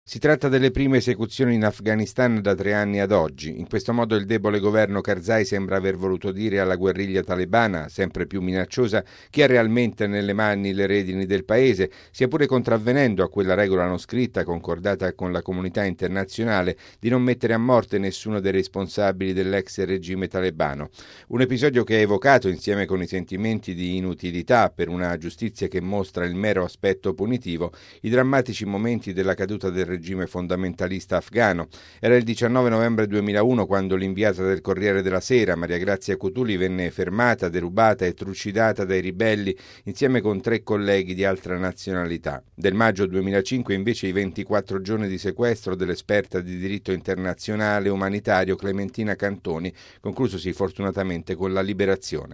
Si tratta delle prime esecuzioni in Afghanistan da 3 anni ad oggi. In questo modo il debole governo Karzai sembra aver voluto dire alla guerriglia talebana, sempre più minacciosa, chi ha realmente nelle mani le redini del paese, sia pure contravvenendo a quella regola non scritta concordata con la comunità internazionale di non mettere a morte nessuno dei responsabili dell'ex regime talebano. Un episodio che ha evocato, insieme con i sentimenti di inutilità per una giustizia che mostra il mero aspetto punitivo, i drammatici momenti della caduta del regime fondamentalista afghano. Era il 19 novembre 2001 quando l'inviata del Corriere della Sera, Maria Grazia Cutuli, venne fermata, derubata e trucidata dai ribelli insieme con 3 colleghi di altra nazionalità. Del maggio 2005 invece i 24 giorni di sequestro dell'esperta di diritto internazionale umanitario Clementina Cantoni, conclusosi fortunatamente con la liberazione.